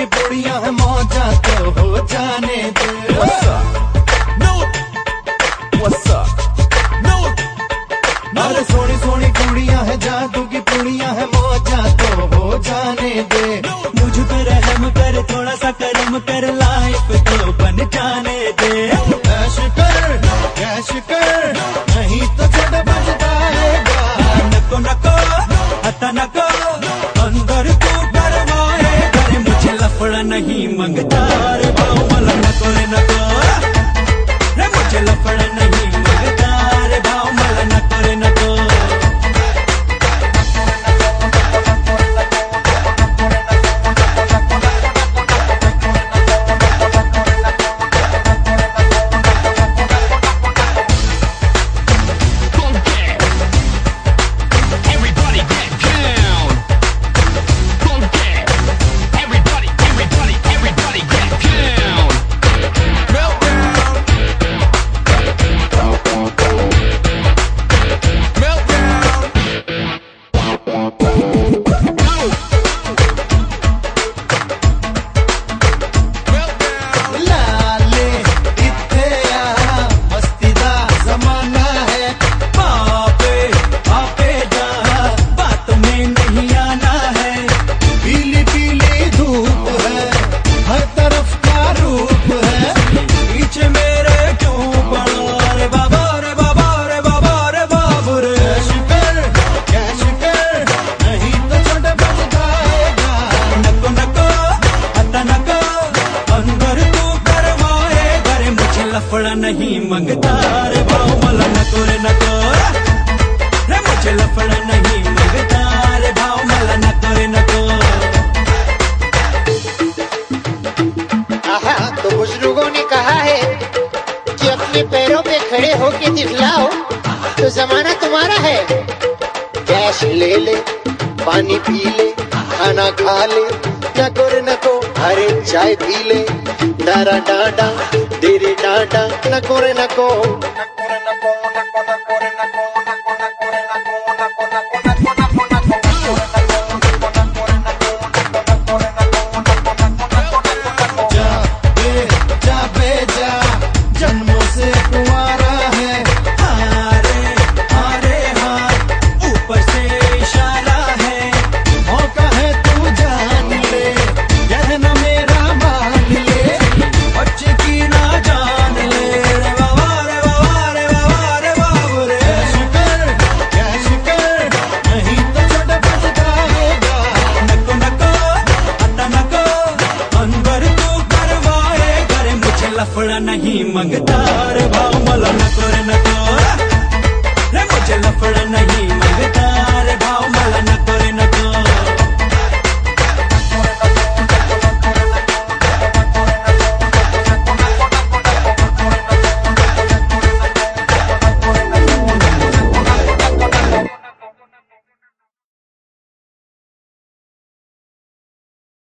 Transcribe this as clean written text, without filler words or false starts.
की पुड़िया है मौजा तो हो जाने दे। What's up? No. What's up? No. अरे सोनी सोनी कुड़िया है जादू की पुड़िया है मौजा तो हो जाने दे। मुझ पे रहम कर थोड़ा सा करम कर लाइफ तो बन जाने दे। ऐश कर कैश कर नहीं तो छोटा बच जाएगा। नको नको हता नको अंदर तू डरवाए करे मुझे लफड़ा नहीं मंगता रे भाऊ मला नको रे नको रे मुझे लफड़ा नहीं मंगता रे भाऊ मला नको रे नको। लफड़ा नहीं मंगता रे भाऊ मला नको रे नको रे मुझे लफड़ा नहीं मंगता रे भाऊ मला नको रे नको। तो बुजुर्गों ने कहा है कि अपने पैरों पे खड़े होके दिखलाओ तो जमाना तुम्हारा है। कैश ले ले पानी पी ले खाना खा ले नको रे नको अरे चाय पी ले डारा डाडा तेरे डाडा नको रे नको। लफड़ा नहीं मंगता